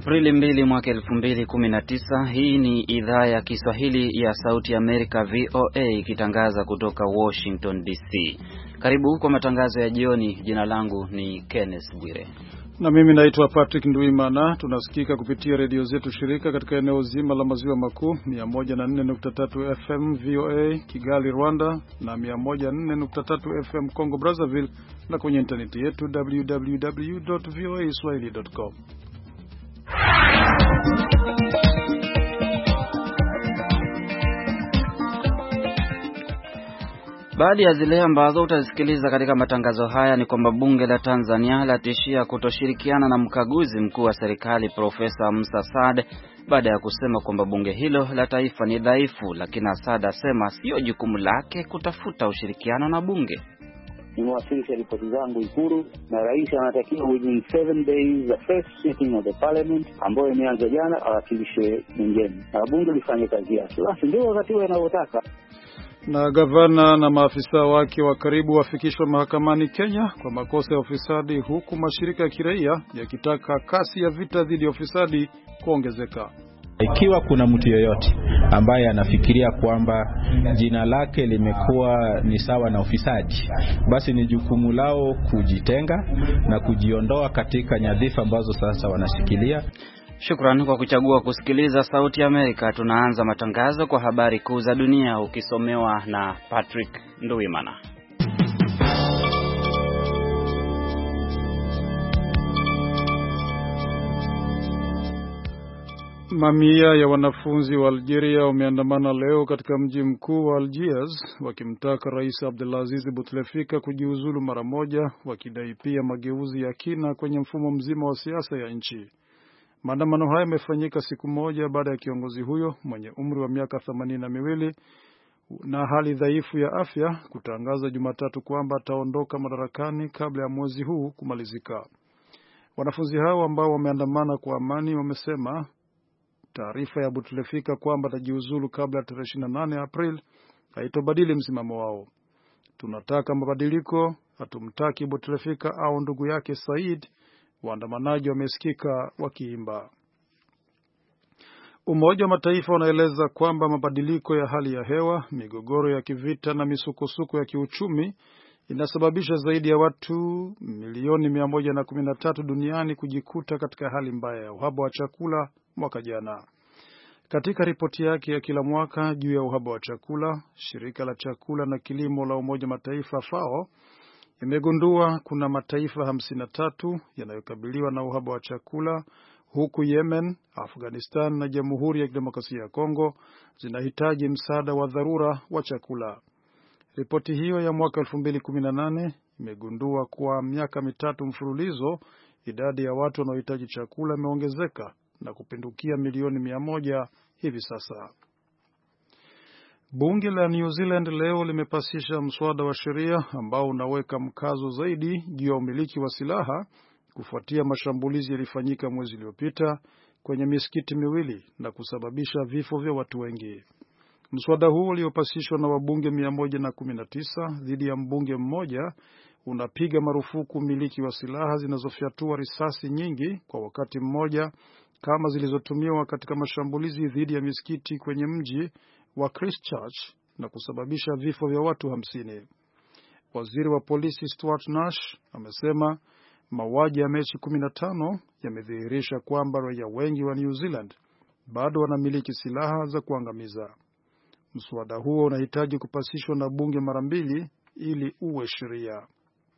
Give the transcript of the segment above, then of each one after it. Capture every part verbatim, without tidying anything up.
Aprili mbili mwaka elfu mbili kumi na tisa. Hii ni idhaa ya Kiswahili ya Sauti Amerika V O A ikitangaza kutoka Washington D C. Karibu kwa matangazo ya jioni. Jina langu ni Kenneth Bwire. Na mimi naitwa Patrick Nduimana. Tunasikika kupitia redio zetu shirika katika eneo zima la maziwa makuu, mia moja na nne nukta tatu F M V O A Kigali Rwanda na mia moja na nne nukta tatu F M Congo Brazzaville, na kwenye interneti yetu w w w dot voa swahili dot com. Baadhi ya zile ambazo utazisikiliza katika matangazo haya ni kwamba bunge la Tanzania latishia kutoshirikiana na mkaguzi mkuu wa serikali Profesa Musa Saad baada ya kusema kwamba bunge hilo la taifa ni dhaifu, lakini Saad asema sio jukumu lake kutafuta ushirikiano na bunge. Nimewasilisha ripoti zangu Ikulu na rais anatakiwa within seven days the first sitting of the parliament ambayo imeanza jana awakilishe bungeni na bunge lifanye kazi yake. Basi ndio wakati wanaotaka. Na gavana na maafisa wake wa karibu wafikishwa mahakamani Kenya kwa makosa ya ufisadi, huku mashirika ya kiraia yakitaka kasi ya vita dhidi ya ufisadi kuongezeka. Ikiwa kuna mtu yeyote ambaye anafikiria kwamba jina lake limekuwa ni sawa na ufisadi, basi ni jukumu lao kujitenga na kujiondoa katika nyadhifa ambazo sasa wanashikilia. Shukrani kwa kuchagua kusikiliza Sauti ya Amerika. Tunaanza matangazo kwa habari kuu za dunia ukisomewa na Patrick Nduimana. Mamia ya wanafunzi wa Algeria wameandamana leo katika mji mkuu wa Algiers wakimtaka Rais Abdelaziz Bouteflika kujiuzulu mara moja, wakidai pia mageuzi ya kina kwenye mfumo mzima wa siasa ya nchi. Maandamano haya yamefanyika siku moja baada ya kiongozi huyo mwenye umri wa miaka themanini na miwili na hali dhaifu ya afya kutangaza Jumatatu kwamba ataondoka madarakani kabla ya mwezi huu kumalizika. Wanafunzi hao ambao wameandamana kwa amani wamesema taarifa ya Bouteflika kwamba atajiuzulu kabla ya tarehe ishirini na nane Aprili haitobadili msimamo wao. Tunataka mabadiliko, hatumtaki Bouteflika au ndugu yake Said, waandamanaji wamesikika wakiimba. Umoja wa Mataifa unaeleza kwamba mabadiliko ya hali ya hewa, migogoro ya kivita na misukosuko ya kiuchumi inasababisha zaidi ya watu milioni mia moja na kumi na tatu duniani kujikuta katika hali mbaya ya uhaba wa chakula mwaka jana. Katika ripoti yake ya kila mwaka juu ya uhaba wa chakula, shirika la chakula na kilimo la Umoja Mataifa F A O imegundua kuna mataifa hamsini na tatu yanayokabiliwa na uhaba wa chakula, huku Yemen, Afghanistan na Jamhuri ya Kidemokrasia ya Kongo zinahitaji msaada wa dharura wa chakula. Ripoti hiyo ya mwaka elfu mbili kumi na nane imegundua kwa miaka mitatu mfululizo idadi ya watu wanaohitaji chakula imeongezeka na kupindukia milioni mia moja hivi sasa. Bunge la New Zealand leo limepasisha mswada wa sheria ambao unaweka mkazo zaidi juu ya umiliki wa silaha kufuatia mashambulizi yalifanyika mwezi uliopita kwenye misikiti miwili na kusababisha vifo vya watu wengi. Mswada huu uliopasishwa na wabunge mia moja na kumi na tisa dhidi ya mbunge mmoja unapiga marufuku umiliki wa silaha zinazofyatua risasi nyingi kwa wakati mmoja kama zilizotumiwa katika mashambulizi dhidi ya misikiti kwenye mji wa Christchurch na kusababisha vifo vya watu hamsini. Waziri wa polisi Stuart Nash amesema mauaji ya Machi kumi na tano yamedhihirisha kwamba raia wengi wa New Zealand bado wanamiliki silaha za kuangamiza. Mswada huo unahitaji kupasishwa na bunge mara mbili ili uwe sheria.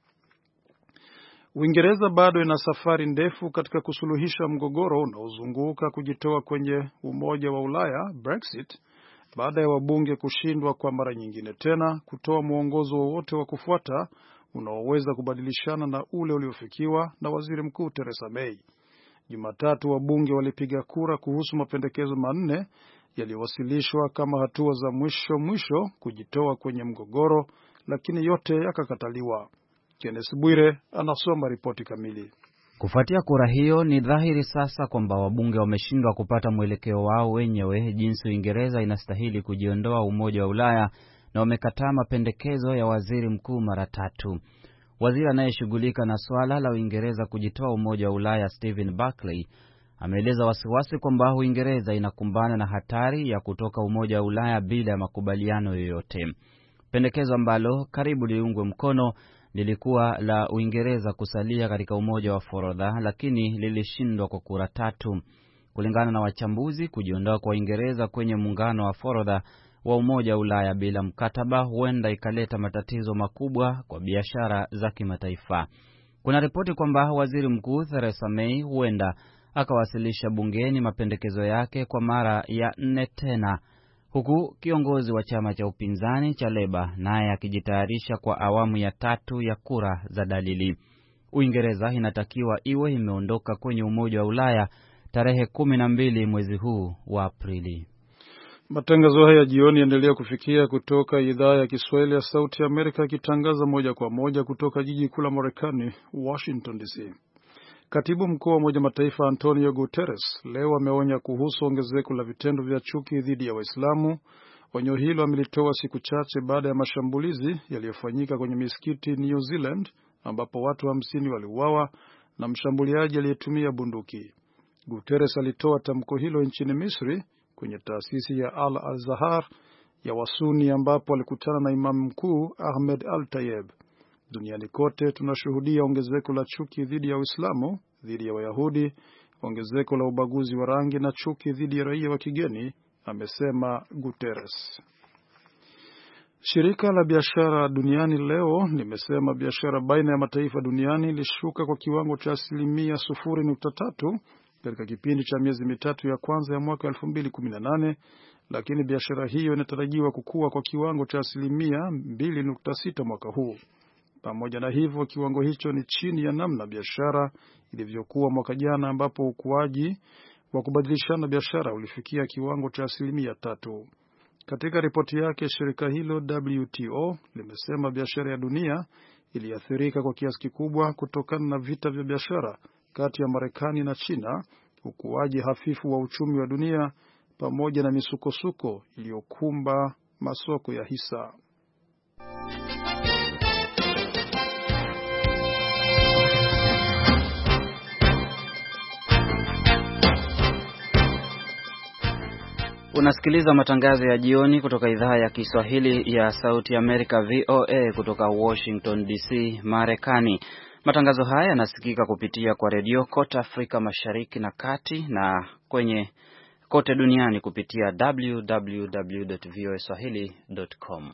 Uingereza bado ina safari ndefu katika kusuluhisha mgogoro unaozunguka kujitoa kwenye Umoja wa Ulaya Brexit, baada ya wabunge kushindwa kwa mara nyingine tena kutoa mwongozo wowote wa kufuata unaoweza kubadilishana na ule uliofikiwa na Waziri Mkuu Theresa May. Jumatatu wabunge walipiga kura kuhusu mapendekezo manne yaliyowasilishwa kama hatua za mwisho mwisho kujitoa kwenye mgogoro, lakini yote yakakataliwa. Kenneth Bwire anasoma ripoti kamili. Kufuatia kura hiyo, ni dhahiri sasa kwamba wabunge wameshindwa kupata mwelekeo wao wenyewe jinsi Uingereza inastahili kujiondoa Umoja wa Ulaya, na wamekataa mapendekezo ya waziri mkuu mara tatu. Waziri anayeshughulika na swala la Uingereza kujitoa Umoja wa Ulaya Stephen Barclay ameeleza wasiwasi kwamba Uingereza inakumbana na hatari ya kutoka Umoja wa Ulaya bila ya makubaliano yoyote. Pendekezo ambalo karibu liungwe mkono lilikuwa la Uingereza kusalia katika umoja wa forodha, lakini lilishindwa kwa kura tatu. Kulingana na wachambuzi, kujiondoa kwa Uingereza kwenye muungano wa forodha wa Umoja wa Ulaya bila mkataba huenda ikaleta matatizo makubwa kwa biashara za kimataifa. Kuna ripoti kwamba Waziri Mkuu Theresa May huenda akawasilisha bungeni mapendekezo yake kwa mara ya nne tena, huku kiongozi wa chama cha upinzani cha Leba naye akijitayarisha kwa awamu ya tatu ya kura za dalili. Uingereza inatakiwa iwe imeondoka kwenye Umoja wa Ulaya tarehe kumi na mbili mwezi huu wa Aprili. Matangazo haya jioni endelea kufikia kutoka idhaa ya Kiswahili ya Sauti ya Amerika, ikitangaza moja kwa moja kutoka jiji kuu la Marekani, Washington D C. Katibu mkuu wa Umoja Mataifa Antonio Guterres leo ameonya kuhusu ongezeko la vitendo vya chuki dhidi ya Waislamu. Onyo hilo amelitoa siku chache baada ya mashambulizi yaliyofanyika kwenye misikiti New Zealand, ambapo watu hamsini waliuawa na mshambuliaji aliyetumia bunduki. Guterres alitoa tamko hilo nchini Misri kwenye taasisi ya Al-Azhar ya Wasuni, ambapo alikutana na Imam Mkuu Ahmed Al-Tayeb. Duniani kote tunashuhudia ongezeko la chuki dhidi ya Uislamu, dhidi ya Wayahudi, ongezeko la ubaguzi wa rangi na chuki dhidi ya raia wa kigeni, amesema Guterres. Shirika la biashara duniani leo limesema biashara baina ya mataifa duniani ilishuka kwa kiwango cha asilimia sufuri nukta tatu katika kipindi cha miezi mitatu ya kwanza ya mwaka elfu mbili kumi na nane, lakini biashara hiyo inatarajiwa kukua kwa kiwango cha asilimia mbili nukta sita mwaka huu. Pamoja na hivyo, kiwango hicho ni chini ya namna biashara ilivyokuwa mwaka jana, ambapo ukuaji wa kubadilishana biashara ulifikia kiwango cha asilimia tatu. Katika ripoti yake, shirika hilo W T O limesema biashara ya dunia iliathirika kwa kiasi kikubwa kutokana na vita vya biashara kati ya Marekani na China, ukuaji hafifu wa uchumi wa dunia, pamoja na misukosuko iliyokumba masoko ya hisa. Unasikiliza matangazo ya jioni kutoka idhaa ya Kiswahili ya Sauti Amerika V O A kutoka Washington D C, Marekani. Matangazo haya yanasikika kupitia kwa redio kote Afrika Mashariki na Kati na kwenye kote duniani kupitia w w w dot voa swahili dot com.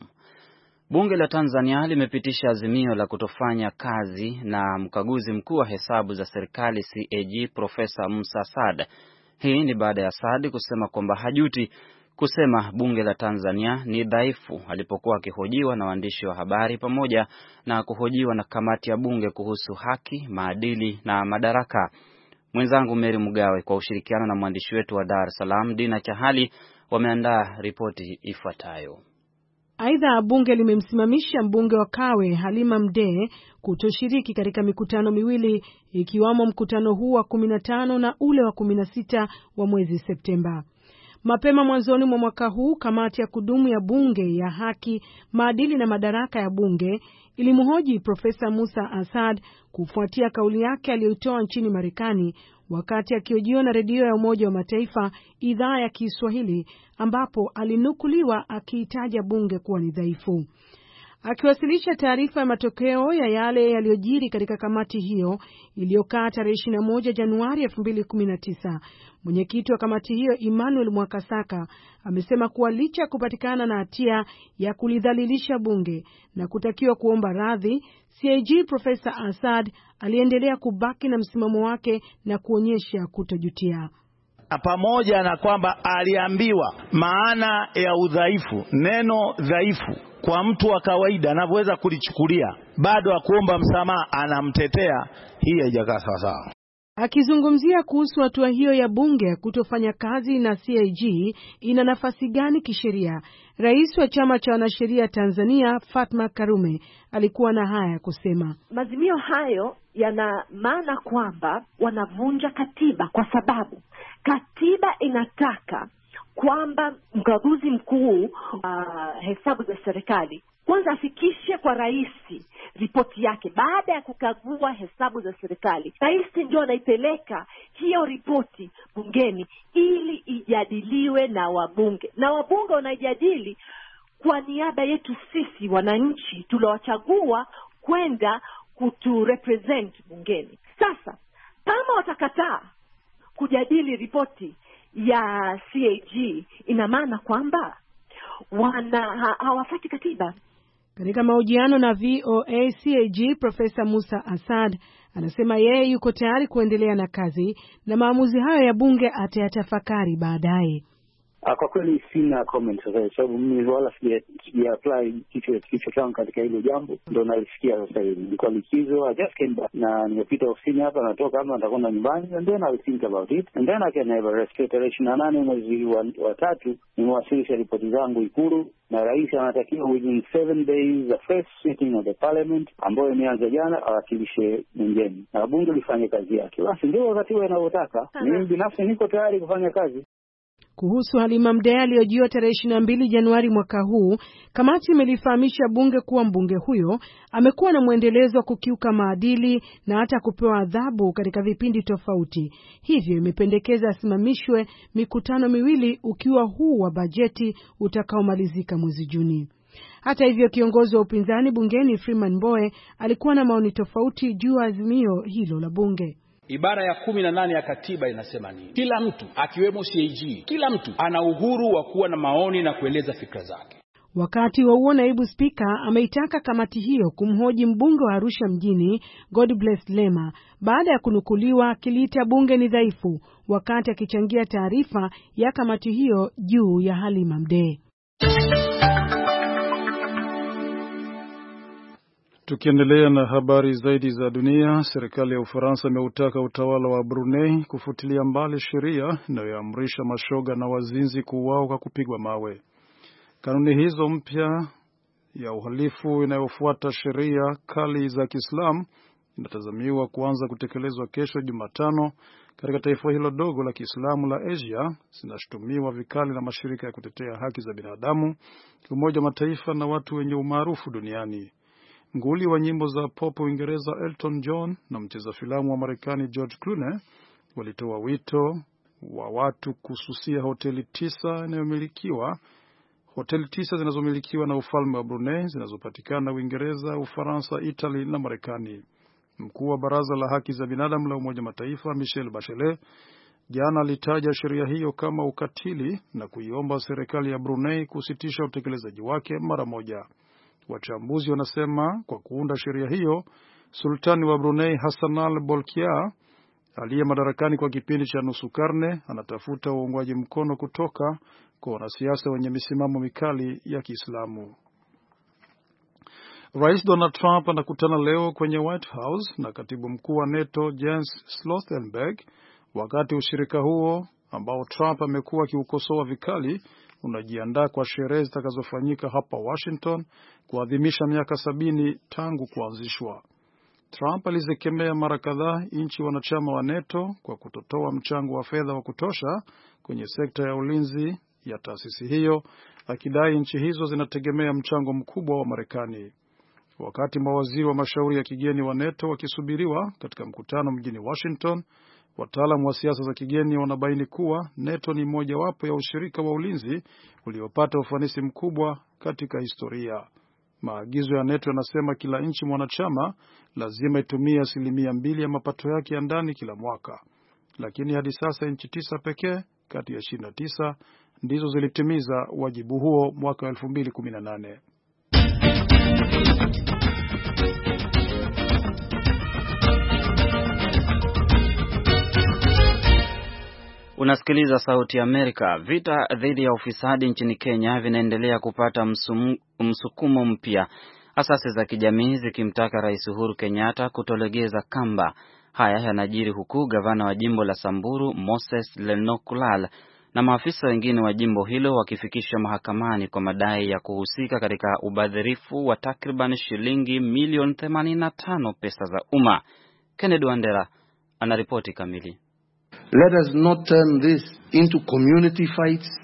Bunge la Tanzania limepitisha azimio la kutofanya kazi na mkaguzi mkuu wa hesabu za serikali C A G Profesa Musa Saad. Hii ni baada ya Saad kusema kwamba hajuti kusema bunge la Tanzania ni dhaifu alipokuwa akihojiwa na waandishi wa habari pamoja na kuhojiwa na kamati ya bunge kuhusu haki, maadili na madaraka. Mwenzangu Mary Mugawe kwa ushirikiano na mwandishi wetu wa Dar es Salaam Dina Chahali wameandaa ripoti ifuatayo. Aidha, bunge limemsimamisha mbunge wa Kawe Halima Mdee kutoshiriki katika mikutano miwili, ikiwamo mkutano huu wa kumi na tano na ule wa kumi na sita wa mwezi Septemba. Mapema mwanzoni mwa mwaka huu, kamati ya kudumu ya bunge ya haki, maadili na madaraka ya bunge ilimhoji Profesa Musa Asad kufuatia kauli yake aliyotoa nchini Marekani wakati akihojiwa na redio ya Umoja wa Mataifa idhaa ya Kiswahili, ambapo alinukuliwa akiitaja bunge kuwa ni dhaifu. Akiwasilisha taarifa ya matokeo ya yale yaliyojiri katika kamati hiyo iliyokaa tarehe ishirini na moja Januari elfu mbili kumi na tisa, mwenyekiti wa kamati hiyo Emmanuel Mwakasaka amesema kuwa licha ya kupatikana na hatia ya kulidhalilisha bunge na kutakiwa kuomba radhi, C A G Profesa Asad aliendelea kubaki na msimamo wake na kuonyesha kutojutia. Pamoja na kwamba aliambiwa maana ya udhaifu, neno dhaifu kwa mtu wa kawaida anavyoweza kulichukulia, bado akuomba msamaha, anamtetea. Hii haijakaa sawa sawa. Akizungumzia kuhusu hatua hiyo ya bunge kutofanya kazi na C A G ina nafasi gani kisheria, Rais wa chama cha wanasheria Tanzania Fatma Karume alikuwa na haya kusema. Mazimio hayo yana maana kwamba wanavunja katiba, kwa sababu katiba inataka kwamba mkaguzi mkuu uh, hesabu za serikali kwanza afikishe kwa rais ripoti yake baada ya kukagua hesabu za serikali. Rais ndio anaipeleka hiyo ripoti bungeni ili ijadiliwe na wabunge, na wabunge wanaijadili kwa niaba yetu sisi wananchi tuliowachagua kwenda kutu represent bungeni. Sasa kama watakataa kujadili ripoti ya C A G, ina maana kwamba wana ha, hawafuati katiba. Katika mahojiano na V O A, C A G Profesa Musa Asad anasema yeye yuko tayari kuendelea na kazi na maamuzi hayo ya bunge atayatafakari baadaye. Kwa kweli sina comment sasa, sababu mimi wala sija apply kitu kitu changu katika hilo jambo, ndio nalisikia sasa hivi. Nilikuwa likizo, I just came back na nimepita ofisini hapa, natoka hapa nitakwenda nyumbani, and then I will think about it and then I can have a rest. Tarehe ishirini na nane mwezi wa tatu nimewasilisha ripoti zangu Ikulu, na rais anatakiwa within seven days the first sitting of the parliament ambayo imeanza jana awakilishe bungeni na bunge lifanye kazi yake. Basi ndio wakati wao wanaotaka. Mimi binafsi niko tayari kufanya kazi. Kuhusu Halima Mdee aliyojiwa tarehe ishirini na mbili Januari mwaka huu, kamati imelifahamisha bunge kuwa mbunge huyo amekuwa na mwendelezo wa kukiuka maadili na hata kupewa adhabu katika vipindi tofauti. Hivyo imependekeza asimamishwe mikutano miwili ukiwa huu wa bajeti utakaomalizika mwezi Juni. Hata hivyo, kiongozi wa upinzani bungeni Freeman Mbowe alikuwa na maoni tofauti juu ya azimio hilo la bunge. Ibara ya kumi na nane ya katiba inasema nini? Kila mtu akiwemo C A G, kila mtu ana uhuru wa kuwa na maoni na kueleza fikra zake. Wakati wa huo, naibu spika ameitaka kamati hiyo kumhoji mbunge wa Arusha mjini Godbless Lema baada ya kunukuliwa kiliita bunge ni dhaifu wakati akichangia taarifa ya kamati hiyo juu ya Halima Mdee. Tukiendelea na habari zaidi za dunia, serikali ya Ufaransa imeutaka utawala wa Brunei kufutilia mbali sheria inayoamrisha mashoga na wazinzi kuuawa kwa kupigwa mawe. Kanuni hizo mpya ya uhalifu inayofuata sheria kali za Kiislamu inatazamiwa kuanza kutekelezwa kesho Jumatano katika taifa hilo dogo la Kiislamu la Asia. Zinashutumiwa vikali na mashirika ya kutetea haki za binadamu, Umoja wa Mataifa na watu wenye umaarufu duniani. Nguli wa nyimbo za pop Uingereza Elton John na mcheza filamu wa Marekani George Clooney walitoa wito wa watu kususia hoteli tisa inayomilikiwa hoteli tisa zinazomilikiwa na ufalme wa Brunei zinazopatikana Uingereza, Ufaransa, Italy na Marekani. Mkuu wa Baraza la Haki za Binadamu la Umoja Mataifa Michelle Bachelet jana alitaja sheria hiyo kama ukatili na kuiomba serikali ya Brunei kusitisha utekelezaji wake mara moja. Wachambuzi wanasema kwa kuunda sheria hiyo, Sultani wa Brunei Hassanal Bolkiah aliye madarakani kwa kipindi cha nusu karne anatafuta uungwaji mkono kutoka kwa wanasiasa wenye misimamo mikali ya Kiislamu. Rais Donald Trump anakutana leo kwenye White House na katibu mkuu wa NATO Jens Stoltenberg, wakati ushirika huo ambao Trump amekuwa akiukosoa vikali unajiandaa kwa sherehe zitakazofanyika hapa Washington kuadhimisha miaka sabini tangu kuanzishwa. Trump alizikemea mara kadhaa nchi wanachama wa NATO kwa kutotoa mchango wa fedha wa kutosha kwenye sekta ya ulinzi ya taasisi hiyo, akidai nchi hizo zinategemea mchango mkubwa wa Marekani. Wakati mawaziri wa mashauri ya kigeni wa NATO wakisubiriwa katika mkutano mjini Washington, wataalamu wa siasa za kigeni wanabaini kuwa NATO ni mojawapo ya ushirika wa ulinzi uliopata ufanisi mkubwa katika historia. Maagizo ya NATO yanasema kila nchi mwanachama lazima itumie asilimia mbili ya mapato yake ya ndani kila mwaka. Lakini hadi sasa nchi tisa pekee kati ya ishirini na tisa ndizo zilitimiza wajibu huo mwaka elfu mbili kumi na nane. Unasikiliza Sauti ya Amerika. Vita dhidi ya ufisadi nchini Kenya vinaendelea kupata msum, msukumo mpya, asasi za kijamii zikimtaka Rais Uhuru Kenyatta kutolegeza kamba. Haya yanajiri huku gavana wa jimbo la Samburu Moses Lenokulal na maafisa wengine wa jimbo hilo wakifikishwa mahakamani kwa madai ya kuhusika katika ubadhirifu wa takriban shilingi milioni themanini na tano pesa za umma. Kennedy Wandera anaripoti kamili. Let us not turn this into community fights,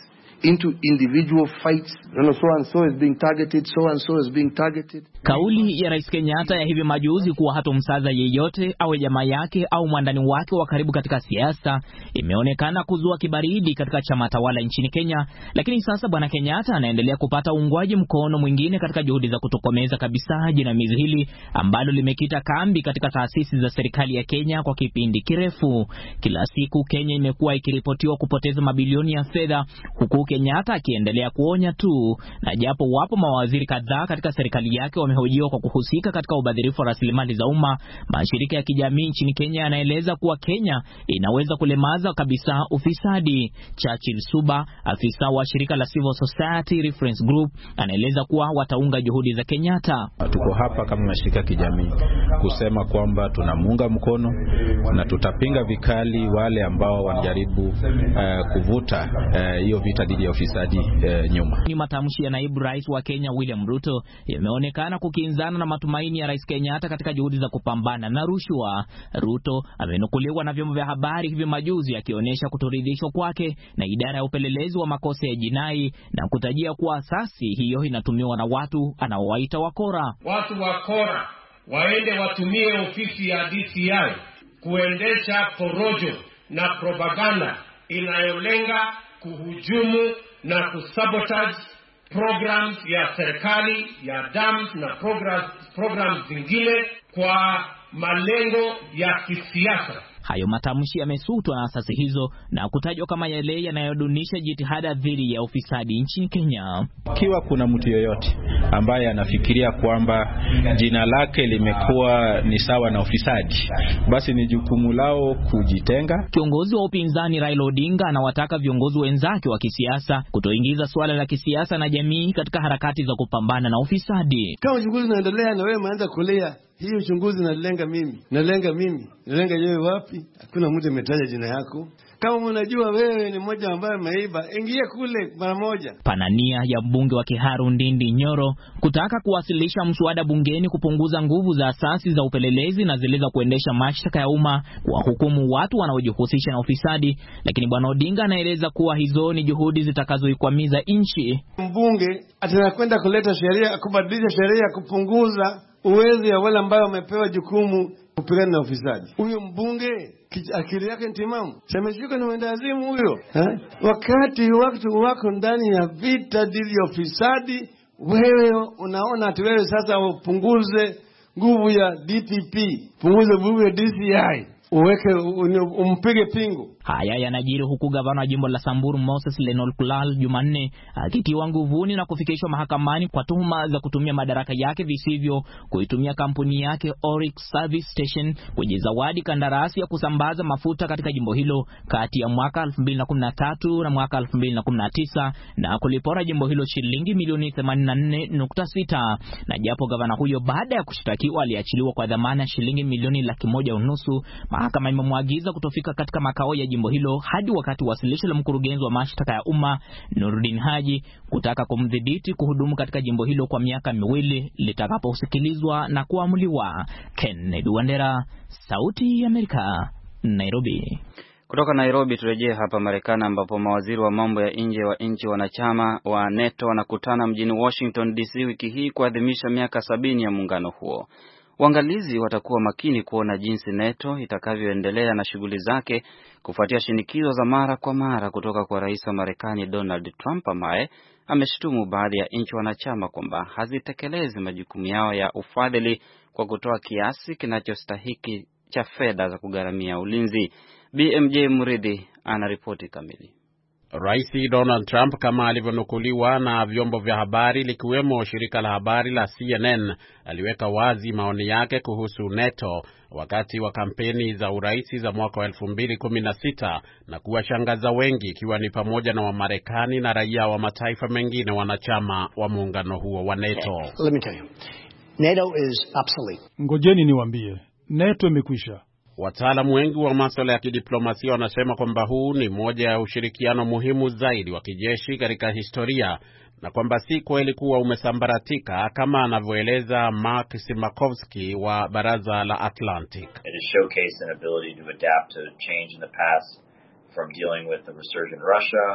into individual fights. You know, so and so is being targeted, so and so is being targeted. Kauli ya Rais Kenyatta ya hivi majuzi kuwa hatomsaza yeyote au jamaa yake au mwandani wake wa karibu katika siasa imeonekana kuzua kibaridi katika chama tawala nchini Kenya, lakini sasa bwana Kenyatta anaendelea kupata uungwaji mkono mwingine katika juhudi za kutokomeza kabisa jinamizi hili ambalo limekita kambi katika taasisi za serikali ya Kenya kwa kipindi kirefu. Kila siku Kenya imekuwa ikiripotiwa kupoteza mabilioni ya fedha, huku Kenyatta akiendelea kuonya tu, na japo wapo mawaziri kadhaa katika serikali yake wamehojiwa kwa kuhusika katika ubadhirifu wa rasilimali za umma, mashirika ya kijamii nchini Kenya yanaeleza kuwa Kenya inaweza kulemaza kabisa ufisadi. Churchill Suba, afisa wa shirika la Civil Society Reference Group, anaeleza kuwa wataunga juhudi za Kenyatta. Tuko hapa kama mashirika ya kijamii kusema kwamba tunamuunga mkono na tutapinga vikali wale ambao wanajaribu uh, kuvuta hiyo uh, vita dhidi ya ufisadi uh, nyuma. Ni matamshi ya naibu rais wa Kenya William Ruto yameonekana kukinzana na matumaini ya Rais Kenyatta katika juhudi za kupambana na rushwa. Ruto amenukuliwa na vyombo vya habari hivi majuzi akionyesha kutoridhishwa kwake na idara ya upelelezi wa makosa ya jinai na kutajia kuwa asasi hiyo inatumiwa na watu anaowaita wakora. Watu wakora waende watumie ofisi ya D C I kuendesha porojo na propaganda inayolenga kuhujumu na kusabotage programs ya serikali ya dams na programs programs zingine kwa malengo ya kisiasa. Hayo matamshi yamesutwa na asasi hizo na kutajwa kama yale yanayodunisha jitihada dhidi ya ufisadi nchini Kenya. Kiwa kuna mtu yeyote ambaye anafikiria kwamba jina lake limekuwa ni sawa na ufisadi, basi ni jukumu lao kujitenga. Kiongozi wa upinzani Raila Odinga anawataka viongozi wenzake wa kisiasa kutoingiza swala la kisiasa na jamii katika harakati za kupambana na ufisadi. Kama uchunguzi unaendelea na wewe umeanza kulia, hii uchunguzi unalenga mimi, nalenga mimi, nalenga yeye wapi? Hakuna mtu ametaja jina yako. Kama unajua wewe ni mmoja ambaye ameiba, ingia kule mara moja. Panania ya mbunge wa Kiharu Ndindi Nyoro kutaka kuwasilisha mswada bungeni kupunguza nguvu za asasi za upelelezi na zile za kuendesha mashtaka ya umma kwa hukumu watu wanaojihusisha na ufisadi, lakini bwana Odinga anaeleza kuwa hizo ni juhudi zitakazoikwamiza nchi. Mbunge atakwenda kuleta sheria, kubadilisha sheria kupunguza uwezo ya wale ambao wamepewa jukumu kupigana na ufisadi. Huyo mbunge akili yake ntimamu, semeshika ni mwendazimu huyo. Ha? Wakati wakati wako ndani ya vita dhidi ya ufisadi, wewe unaona ati wewe sasa upunguze nguvu ya D P P, punguze nguvu ya D C I, uweke umpige pingu. Haya yanajiri huku gavana wa jimbo la Samburu Moses Lenol Kulal Jumanne akitiwa nguvuni na kufikishwa mahakamani kwa tuhuma za kutumia madaraka yake visivyo kuitumia kampuni yake Oryx Service Station kwenye zawadi kandarasi ya kusambaza mafuta katika jimbo hilo kati ya mwaka elfu mbili na kumi na tatu na mwaka elfu mbili na kumi na tisa na kulipora jimbo hilo shilingi milioni themanini na nne nukta sita. Na japo gavana huyo baada ya kushtakiwa aliachiliwa kwa dhamana shilingi milioni laki moja unusu, mahakama imemwagiza kutofika katika makao ya jimbo hilo hadi wakati wasilisho la mkurugenzi wa mashtaka ya umma Nuruddin Haji kutaka kumdhibiti kuhudumu katika jimbo hilo kwa miaka miwili litakaposikilizwa na kuamuliwa. Kennedy Wandera, Sauti ya Amerika, Nairobi. Kutoka Nairobi turejee hapa Marekani ambapo mawaziri wa mambo ya nje wa nchi wanachama wa NATO wanakutana mjini Washington D C wiki hii kuadhimisha miaka sabini ya muungano huo. Waangalizi watakuwa makini kuona jinsi NATO itakavyoendelea na shughuli zake kufuatia shinikizo za mara kwa mara kutoka kwa rais wa Marekani Donald Trump ambaye ameshutumu baadhi ya nchi wanachama kwamba hazitekelezi majukumu yao ya ufadhili kwa kutoa kiasi kinachostahiki cha fedha za kugharamia ulinzi. B M J Muridhi ana ripoti kamili. Rais Donald Trump, kama alivyonukuliwa na vyombo vya habari likiwemo shirika la habari la C N N, aliweka wazi maoni yake kuhusu NATO wakati wa kampeni za urais za mwaka wa elfu mbili kumi na sita na kuwashangaza wengi, ikiwa ni pamoja na Wamarekani na raia wa mataifa mengine wanachama wa muungano huo wa NATO. Let me tell you, NATO is obsolete. Ngojeni niwaambie, NATO imekwisha. Wataalamu wengi wa masuala ya kidiplomasia wanasema kwamba huu ni moja ya ushirikiano muhimu zaidi wa kijeshi katika historia na kwamba si kweli kuwa umesambaratika kama anavyoeleza Mark Simakovsky wa Baraza la Atlantic. It has showcased an ability to adapt to change in the past from dealing with the resurgent Russia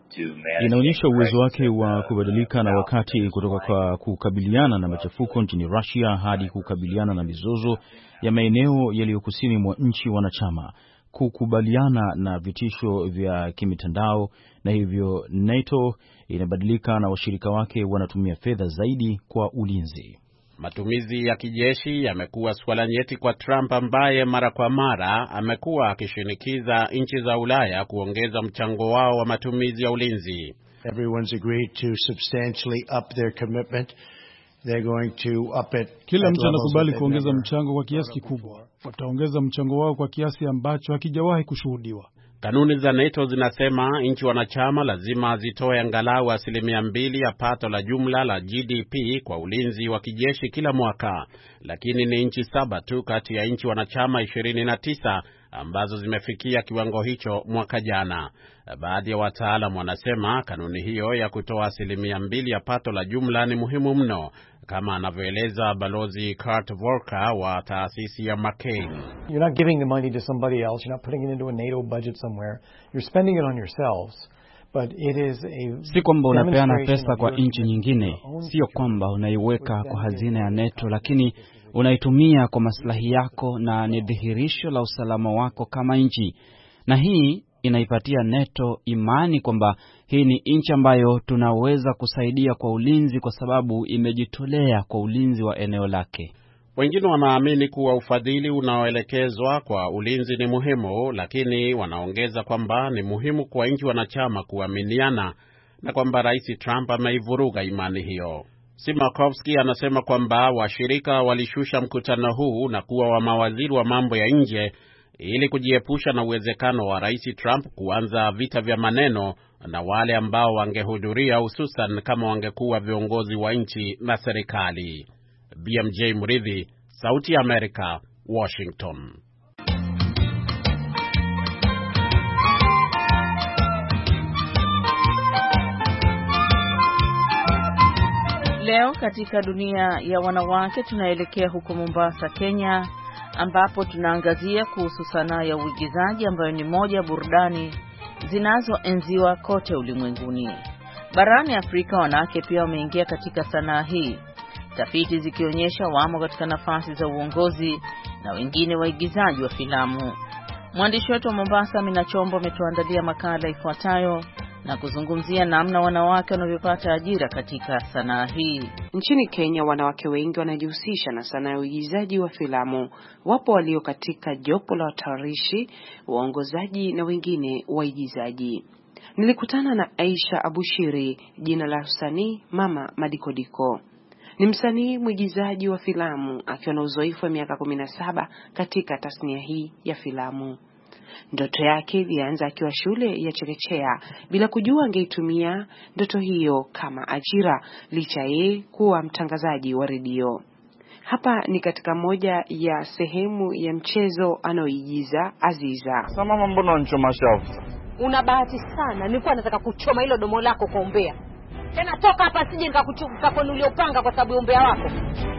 inaonyesha uwezo wake wa kubadilika na wakati, kutoka kwa kukabiliana na machafuko nchini Russia hadi kukabiliana na mizozo ya maeneo yaliyo kusini mwa nchi wanachama, kukubaliana na vitisho vya kimitandao, na hivyo NATO inabadilika na washirika wake wanatumia fedha zaidi kwa ulinzi. Matumizi ya kijeshi yamekuwa swala nyeti kwa Trump, ambaye mara kwa mara amekuwa akishinikiza nchi za Ulaya kuongeza mchango wao wa matumizi ya ulinzi. Everyone's agreed to substantially up their commitment. They're going to up it. Kila mtu anakubali kuongeza mchango kwa kiasi kikubwa. Wataongeza mchango wao kwa kiasi ambacho hakijawahi kushuhudiwa. Kanuni za NATO zinasema nchi wanachama lazima zitoe angalau asilimia mbili ya pato la jumla la G D P kwa ulinzi wa kijeshi kila mwaka, lakini ni nchi saba tu kati ya nchi wanachama ishirini na tisa ambazo zimefikia kiwango hicho mwaka jana. Baadhi ya wataalamu wanasema kanuni hiyo ya kutoa asilimia mbili ya pato la jumla ni muhimu mno, kama anavyoeleza Balozi Kurt Volker wa taasisi ya McCain. You're not giving the money to somebody else. You're not putting it into a NATO budget somewhere. You're spending it on yourselves. But it is a si kwamba unapeana pesa kwa nchi nyingine, sio kwamba unaiweka kwa hazina ya NATO, lakini unaitumia kwa maslahi yako, na ni dhihirisho la usalama wako kama nchi. Na hii inaipatia NATO imani kwamba hii ni nchi ambayo tunaweza kusaidia kwa ulinzi, kwa sababu imejitolea kwa ulinzi wa eneo lake. Wengine wanaamini kuwa ufadhili unaoelekezwa kwa ulinzi ni muhimu, lakini wanaongeza kwamba ni muhimu kwa nchi wanachama kuaminiana, na kwamba Rais Trump ameivuruga imani hiyo. Simakovsky anasema kwamba washirika walishusha mkutano huu na kuwa wa mawaziri wa mambo ya nje ili kujiepusha na uwezekano wa Rais Trump kuanza vita vya maneno na wale ambao wangehudhuria, hususan kama wangekuwa viongozi wa nchi na serikali. B M J Mridhi, Sauti ya Amerika, Washington. Leo katika dunia ya wanawake tunaelekea huko Mombasa, Kenya, ambapo tunaangazia kuhusu sanaa ya uigizaji ambayo ni moja ya burudani zinazoenziwa kote ulimwenguni. Barani Afrika wanawake pia wameingia katika sanaa hii, tafiti zikionyesha wamo katika nafasi za uongozi na wengine waigizaji wa filamu. Mwandishi wetu wa Mombasa Amina Chombo ametuandalia makala ifuatayo na kuzungumzia namna wanawake wanavyopata ajira katika sanaa hii. Nchini Kenya wanawake wengi wanajihusisha na sanaa ya uigizaji wa filamu. Wapo walio katika jopo la watayarishi, waongozaji na wengine waigizaji. Nilikutana na Aisha Abushiri, jina la usanii Mama Madikodiko. Ni msanii mwigizaji wa filamu akiwa na uzoefu wa miaka kumi na saba katika tasnia hii ya filamu. Ndoto yake ilianza akiwa shule ya chekechea bila kujua angeitumia ndoto hiyo kama ajira, licha yeye kuwa mtangazaji wa redio. Hapa ni katika moja ya sehemu ya mchezo anaoigiza Aziza. Sasa mama, mbona unachoma shavu? Una bahati sana, nilikuwa nataka kuchoma hilo domo lako kwa umbea. Tena toka hapa sije nikakunulia upanga kwa sababu ya umbea wako.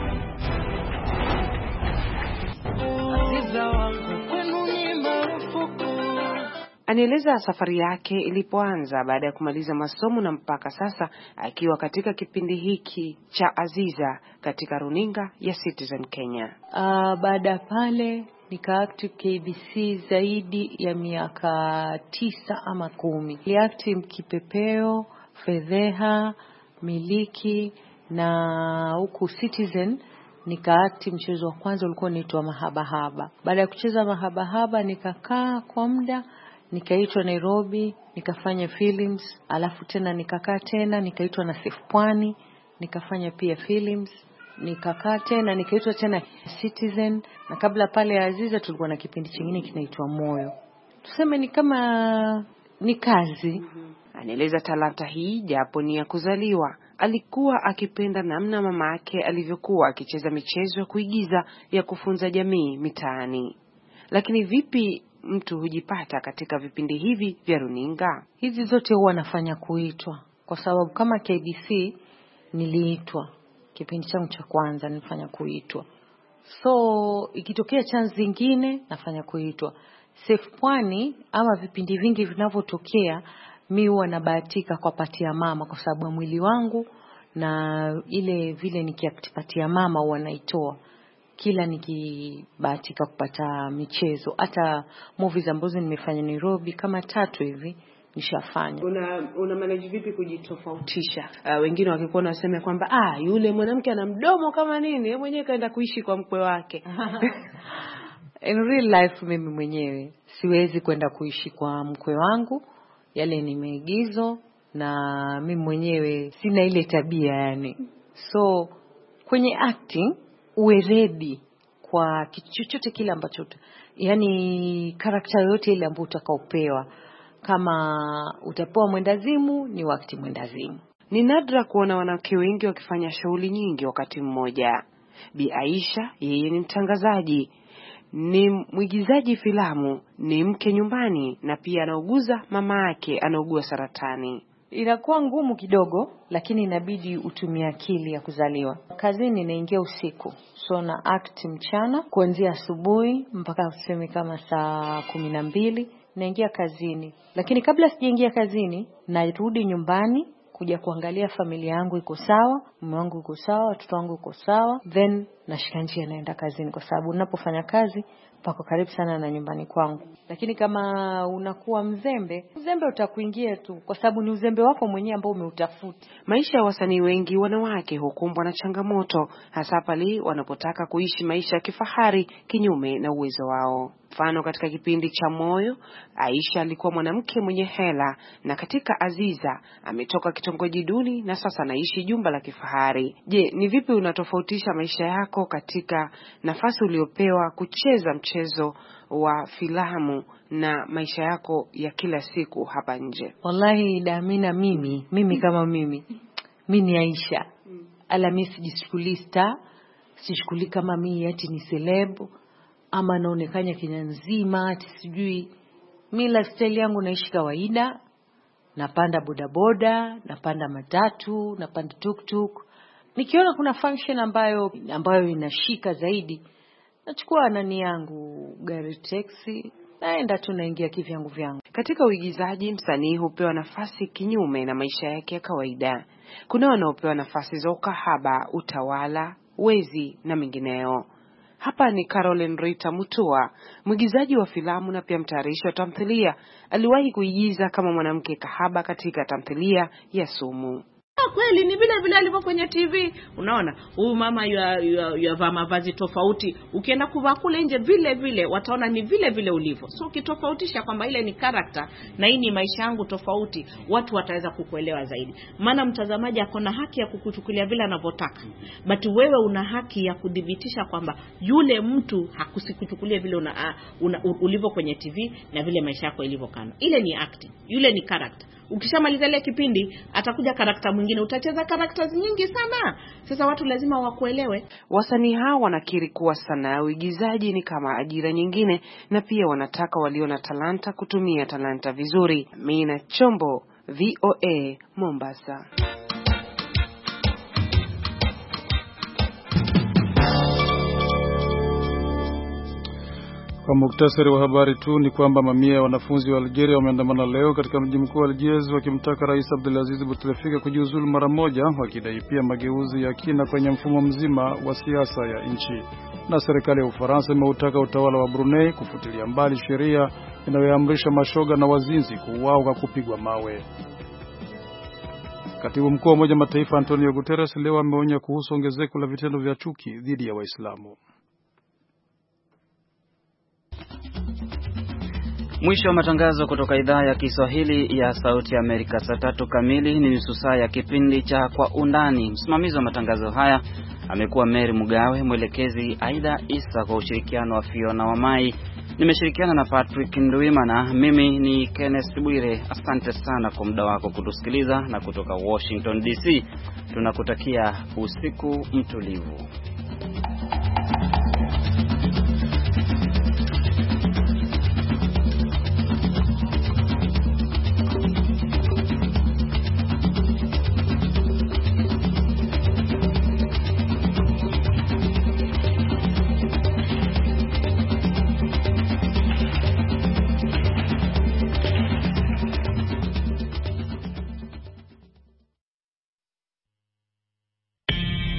Aziza wangu kwenu ni marufuku. Anieleza safari yake ilipoanza baada ya kumaliza masomo na mpaka sasa akiwa katika kipindi hiki cha Aziza katika runinga ya Citizen Kenya. Uh, baada pale nika-act K B C zaidi ya miaka tisa ama kumi. Nili-act Kipepeo, Fedheha, Miliki na huku Citizen nika-act mchezo wa kwanza ulikuwa unaitwa Mahabahaba. Baada ya kucheza Mahabahaba nikakaa kwa muda, nikaitwa Nairobi, nikafanya films, alafu tena nikakaa tena nikaitwa na Sef Pwani, nikafanya pia films, nikakaa tena nikaitwa tena Citizen, na kabla pale ya Aziza tulikuwa na kipindi kingine kinaitwa Moyo. Tuseme ni kama ni kazi. Anaeleza talanta hii japo ni ya kuzaliwa. Alikuwa akipenda namna mama yake alivyokuwa akicheza michezo ya kuigiza ya kufunza jamii mitaani. Lakini vipi mtu hujipata katika vipindi hivi vya runinga? Hizi zote huwa nafanya kuitwa, kwa sababu kama K B C niliitwa kipindi changu cha kwanza, nilifanya kuitwa. So ikitokea chance zingine nafanya kuitwa. Sef Pwani ama vipindi vingi vinavyotokea mi huwa nabahatika kwa patia mama kwa sababu ya mwili wangu, na ile vile nikipatia mama huwa naitoa kila nikibahatika kupata michezo. Hata movies ambazo nimefanya Nairobi kama tatu hivi nishafanya. Una una manage vipi kujitofautisha? Uh, wengine wakikuona waseme kwamba ah yule mwanamke ana mdomo kama nini, yeye mwenyewe kaenda kuishi kwa mkwe wake. In real life mimi mwenyewe siwezi kwenda kuishi kwa mkwe wangu, yale ni maigizo, na mimi mwenyewe sina ile tabia yani. So kwenye acting uwe ready kwa chochote kile ambacho yani karakta yote ile ambayo utakaopewa. Kama utapewa mwendazimu ni wakati mwendazimu. Ni nadra kuona wanawake wengi wakifanya shughuli nyingi wakati mmoja. Bi Aisha yeye ni mtangazaji, ni mwigizaji filamu, ni mke nyumbani, na pia anauguza mama yake anaugua saratani. Inakuwa ngumu kidogo, lakini inabidi utumie akili ya kuzaliwa. Kazini naingia usiku, so na act mchana kuanzia asubuhi mpaka useme kama saa kumi na mbili naingia kazini. Lakini kabla sijaingia kazini narudi nyumbani kuja kuangalia familia yangu iko sawa, mume wangu iko sawa, watoto wangu iko sawa, then nashika njia naenda kazini, kwa sababu ninapofanya kazi pako karibu sana na nyumbani kwangu. Lakini kama unakuwa mzembe, mzembe utakuingia tu, kwa sababu ni uzembe wako mwenyewe ambao umeutafuta. Maisha ya wasanii wengi wanawake hukumbwa na changamoto, hasa pale wanapotaka kuishi maisha ya kifahari kinyume na uwezo wao. Mfano, katika kipindi cha Moyo, Aisha alikuwa mwanamke mwenye hela, na katika Aziza ametoka kitongoji duni na sasa anaishi jumba la kifahari. Je, ni vipi unatofautisha maisha yako katika nafasi uliopewa kucheza mchezo wa filamu na maisha yako ya kila siku hapa nje? Wallahi Damina, mimi mimi kama mimi mimi ni Aisha. Ala, mimi sijishukuli star, sijishukuli kama mimi ati ni celeb ama naonekana Kenya nzima ati sijui. Mimi lifestyle yangu naishi kawaida, napanda bodaboda, napanda matatu, napanda tuktuk. Nikiona kuna function ambayo ambayo inashika zaidi, nachukua nani yangu gari taxi, naenda tu naingia kivyangu vyangu. Katika uigizaji, msanii hupewa nafasi kinyume na maisha yake ya kawaida. Kuna wanaopewa nafasi za ukahaba, utawala, wezi na mengineo. Hapa ni Caroline Rita Mutua, mwigizaji wa filamu na pia mtayarishi wa tamthilia. Aliwahi kuigiza kama mwanamke kahaba katika tamthilia ya Sumu. Kweli ni vile vile alivyo kwenye T V. Unaona, huyu mama yavaa mavazi tofauti. Ukienda kuvaa kule nje vile vile wataona ni vile vile ulivyo. So ukitofautisha kwamba ile ni character na hii ni maisha yangu tofauti, watu wataweza kukuelewa zaidi. Maana mtazamaji akona haki ya kukuchukulia vile anavyotaka, but wewe una haki ya kudhibitisha kwamba yule mtu hakusikuchukulia vile una, una ulivyo kwenye T V na vile maisha yako ilivyo kana. Ile ni acting, yule ni character. Ukishamaliza ile kipindi atakuja karakta mwingine, utacheza characters nyingi sana. Sasa watu lazima wakuelewe. Wasanii hao wanakiri kuwa sanaa ya uigizaji ni kama ajira nyingine, na pia wanataka walio na talanta kutumia talanta vizuri. Mina Chombo, V O A, Mombasa. Kwa muktasari wa habari tu ni kwamba mamia ya wanafunzi wa Algeria wameandamana leo katika mji mkuu wa Algiers wakimtaka Rais Abdelaziz Bouteflika kujiuzulu mara moja, wakidai pia mageuzi ya kina kwenye mfumo mzima wa siasa ya nchi. Na serikali ya Ufaransa imeutaka utawala wa Brunei kufutilia mbali sheria inayoamrisha mashoga na wazinzi kuuawa kwa kupigwa mawe. Katibu mkuu wa Umoja Mataifa Antonio Guterres leo ameonya kuhusu ongezeko la vitendo vya chuki dhidi ya Waislamu. Mwisho wa matangazo kutoka idhaa ya Kiswahili ya Sauti ya Amerika. Saa tatu kamili ni nusu saa ya kipindi cha Kwa Undani. Msimamizi wa matangazo haya amekuwa Mary Mugawe, mwelekezi Aida Isa, kwa ushirikiano wa Fiona Wamai. Nimeshirikiana na Patrick Nduimana. Mimi ni Kenneth Bwire. Asante sana kwa muda wako kutusikiliza, na kutoka Washington D C tunakutakia usiku mtulivu.